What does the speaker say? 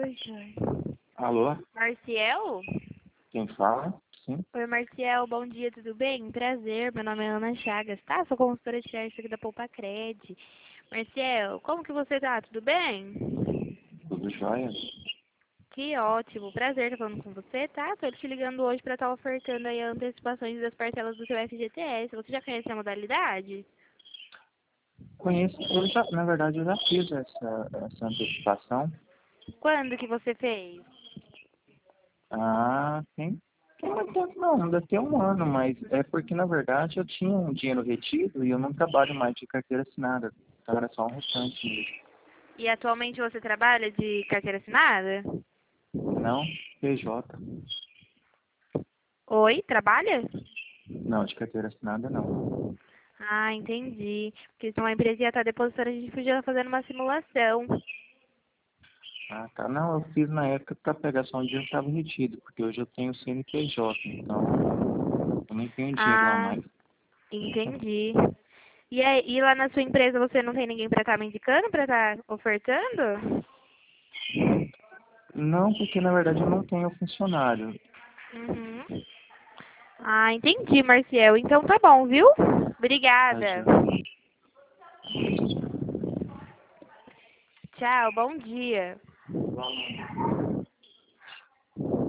Oi, Joy. Alô? Marciel? Quem fala? Sim. Oi, Marciel, bom dia, tudo bem? Prazer, meu nome é Ana Chagas, tá? Sou consultora de crédito aqui da Poupa Cred. Marciel, como que você tá? Tudo bem? Tudo jóia? Que ótimo, prazer estar falando com você, tá? Tô te ligando hoje pra estar ofertando aí antecipações das parcelas do seu FGTS. Você já conhece a modalidade? Conheço, na verdade, eu já fiz essa antecipação. Quando que você fez? Tem muito tempo não, deve ter um ano, mas é porque, na verdade, eu tinha um dinheiro retido e eu não trabalho mais de carteira assinada. Então era só um restante mesmo. E atualmente você trabalha de carteira assinada? Não, PJ. Oi, trabalha? Não, de carteira assinada não. Ah, entendi. Porque se uma empresa ia estar depositando, a gente podia fazendo uma simulação. Ah, tá. Não, eu fiz na época para pegar só um dinheiro que estava retido, porque hoje eu tenho CNPJ, então eu nem tenho dinheiro lá Ah, mais. entendi. E lá na sua empresa você não tem ninguém para estar me indicando, para estar ofertando? Não, porque na verdade eu não tenho funcionário. Uhum. Ah, entendi, Marciel. Então tá bom, viu? Tá, Obrigada. joia. Tchau, bom dia.